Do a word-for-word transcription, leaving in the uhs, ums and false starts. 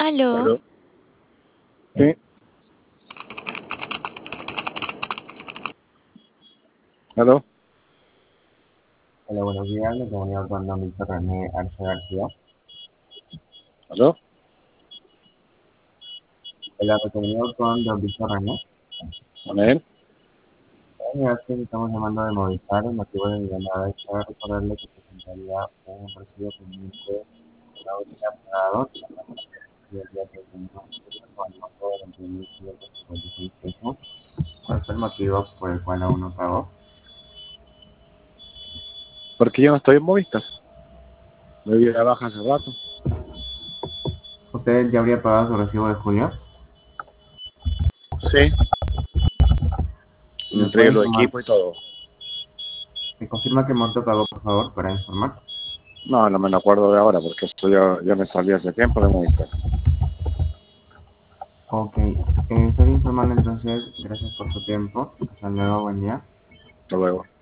Aló. Aló. Sí. Aló. Hola, buenos días. Le comunico con don Víctor René Arce García. Aló. Hola, me comunico con don Víctor René. ¿Con él? Señor, que estamos llamando de Movistar. El motivo de mi llamada es para recordarle que presentaría un recibo pendiente de la última pagado y el día treinta y uno de julio con el monto de veintiún mil quinientos cincuenta y seis pesos. ¿Cuál fue el motivo por el cual aún no pagó? Porque yo no estoy en Movistar. Me di de baja hace rato. ¿Usted ya habría pagado su recibo de julio? Sí. Me ¿Me entregué puede los informar? equipos y todo. ¿Me confirma qué monto pagó, por favor, para informar? No, no me lo acuerdo de ahora porque esto ya, ya me salí hace tiempo de Movistar. Ok, eh, estoy informando entonces. Gracias por su tiempo. Hasta luego, buen día. Hasta luego.